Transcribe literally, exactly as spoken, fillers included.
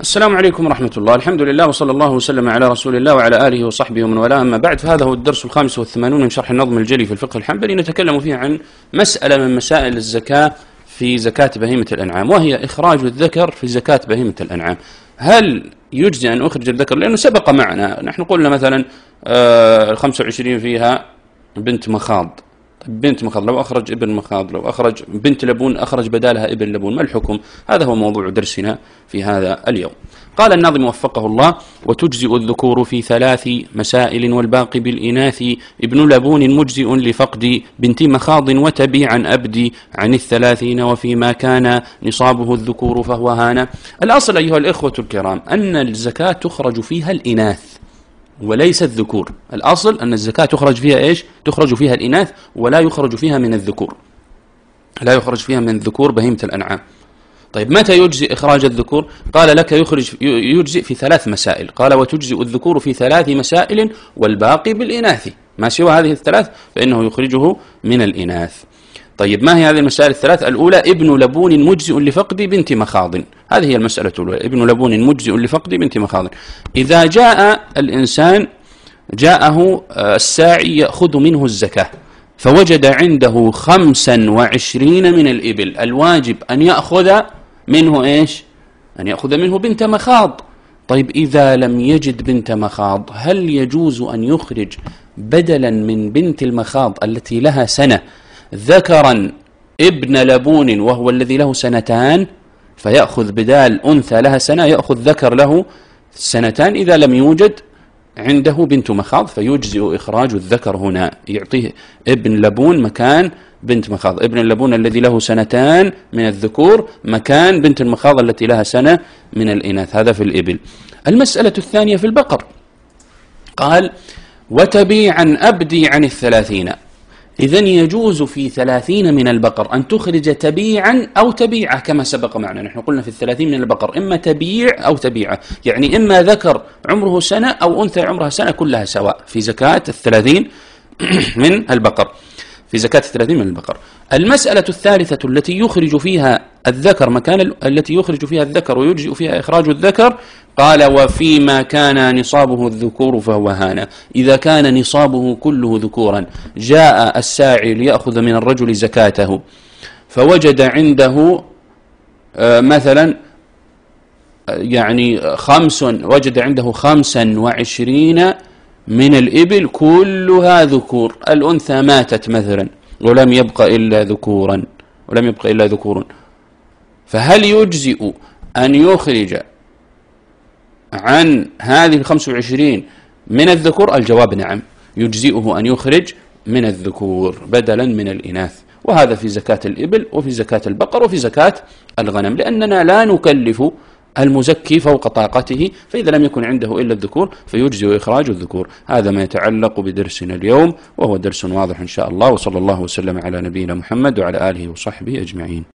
السلام عليكم ورحمة الله. الحمد لله وصلى الله وسلم على رسول الله وعلى آله وصحبه ومن والاه، أما بعد، فهذا هو الدرس الخامس والثمانون من شرح النظم الجلي في الفقه الحنبلي، نتكلم فيه عن مسألة من مسائل الزكاة في زكاة بهيمة الأنعام، وهي إخراج الذكر في زكاة بهيمة الأنعام. هل يجزي أن أخرج الذكر؟ لأنه سبق معنا، نحن قلنا مثلا آه الخمسة وعشرين فيها بنت مخاض. بنت مخاض لو أخرج ابن مخاض، لو أخرج بنت لبون أخرج بدالها ابن لبون، ما الحكم؟ هذا هو موضوع درسنا في هذا اليوم. قال الناظم وفقه الله: وتجزئ الذكور في ثلاث مسائل والباقي بالإناث، ابن لبون مجزئ لفقد بنت مخاض وتبيعا أبدي عن الثلاثين، وفيما كان نصابه الذكور فهو هانا. الأصل أيها الإخوة الكرام أن الزكاة تخرج فيها الإناث وليس الذكور. الأصل أن الزكاة تخرج فيها إيش؟ تخرج فيها الإناث ولا يخرج فيها من الذكور، لا يخرج فيها من الذكور بهيمة الأنعام. طيب متى يجزئ إخراج الذكور؟ قال لك يخرج يجزئ في ثلاث مسائل. قال وتجزئ الذكور في ثلاث مسائل والباقي بالإناث، ما سوى هذه الثلاث فإنه يخرجه من الإناث. طيب ما هي هذه المسائل الثلاث؟ الأولى ابن لبون مجزئ لفقد بنت مخاض، هذه هي المسألة الأولى، ابن لبون مجزئ لفقد بنت مخاض. إذا جاء الإنسان جاءه الساعي يأخذ منه الزكاة فوجد عنده خمسا وعشرين من الإبل، الواجب أن يأخذ منه إيش؟ أن يأخذ منه بنت مخاض. طيب إذا لم يجد بنت مخاض، هل يجوز أن يخرج بدلا من بنت المخاض التي لها سنة ذكرا ابن لبون وهو الذي له سنتان، فيأخذ بدال أنثى لها سنة يأخذ ذكر له سنتان؟ إذا لم يوجد عنده بنت مخاض فيجزئ إخراج الذكر هنا، يعطيه ابن لبون مكان بنت مخاض، ابن اللبون الذي له سنتان من الذكور مكان بنت المخاض التي لها سنة من الإناث. هذا في الإبل. المسألة الثانية في البقر، قال وتبيعا أبدي عن الثلاثين. إذن يجوز في ثلاثين من البقر أن تخرج تبيعا أو تبيعة كما سبق معنا. نحن قلنا في الثلاثين من البقر إما تبيع أو تبيعة، يعني إما ذكر عمره سنة أو أنثى عمرها سنة، كلها سواء في زكاة الثلاثين من البقر، في زكاة الثلاثين من البقر. المسألة الثالثة التي يخرج فيها الذكر مكان التي يخرج فيها الذكر ويجزئ فيها إخراج الذكر، قال وفيما كان نصابه الذكور فهو هانا. إذا كان نصابه كله ذكورا، جاء الساعي ليأخذ من الرجل زكاته فوجد عنده آه مثلا يعني خمس وجد عنده خمسا وعشرين من الإبل كلها ذكور، الأنثى ماتت مثلا ولم يبقى إلا ذكورا ولم يبقى إلا ذكور، فهل يجزئ أن يخرج عن هذه الخمس وعشرين من الذكور؟ الجواب نعم، يجزئه أن يخرج من الذكور بدلا من الإناث، وهذا في زكاة الإبل وفي زكاة البقر وفي زكاة الغنم، لأننا لا نكلف المزكي فوق طاقته، فإذا لم يكن عنده إلا الذكور فيجزئ إخراج الذكور. هذا ما يتعلق بدرسنا اليوم، وهو درس واضح إن شاء الله، وصلى الله وسلم على نبينا محمد وعلى آله وصحبه أجمعين.